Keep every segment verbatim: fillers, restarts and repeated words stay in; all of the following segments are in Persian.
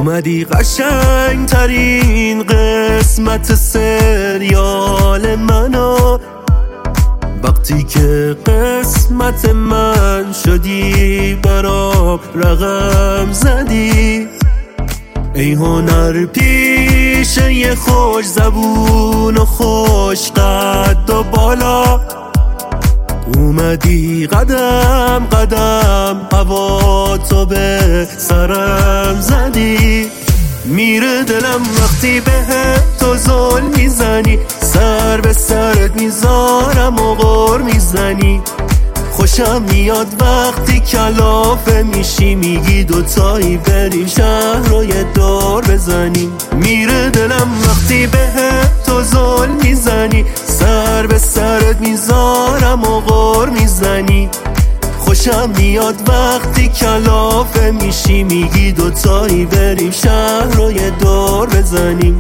اومدی قشنگ ترین قسمت سریال منو، وقتی که قسمت من شدی برام رقم زدی. ای هنر پیشه یه خوش زبون و خوش قد و بالا، اومدی قدم قدم هوا تو به سرم زدی. میره دلم وقتی به تو زل میزنی، سر به سرت میذارم و غر میزنی. خوشم میاد وقتی کلافه میشی، میگی دوتایی بریم شهر رو یه دور بزنیم. میره دلم وقتی به تو زل میزنی، سر به سرت میذارم و غر میزنی. خوشم میاد وقتی کلافه میشی، میگی دوتایی بریم شهر رو یه دور بزنیم.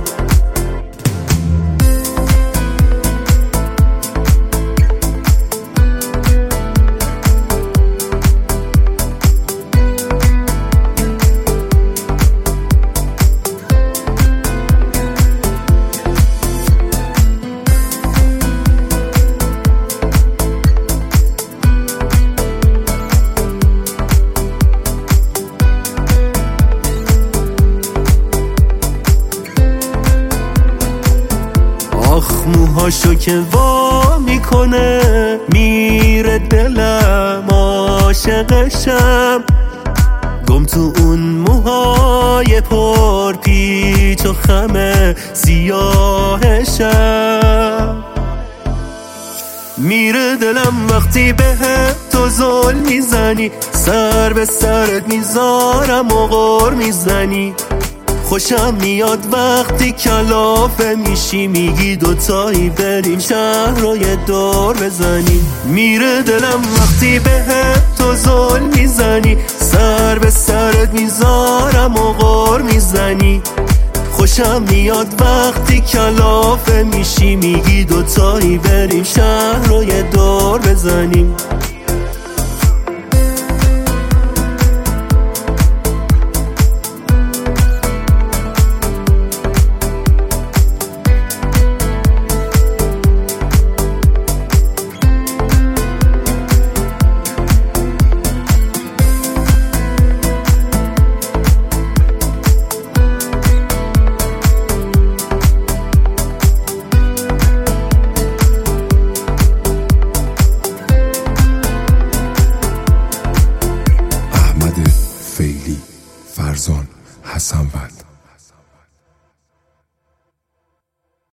آخ موهاشو که وا میکنه، میره دلم عاشقشم. گم تو اون موهای پر پیچ و خم سیاهشم. میره دلم وقتی به تو زل میزنی، سر به سرت میذارم و غر میزنی. خوشم میاد وقتی کلافه میشی، میگی دوتایی بریم شهر رو یه دور بزنیم. میره دلم وقتی به تو زل میزنی، سر به سرت میذارم و غر میزنی. خوشم میاد وقتی کلافه میشی، میگی دوتایی بریم شهر رو یه دور بزنیم. فیلی، فرزان، حسن‌ود.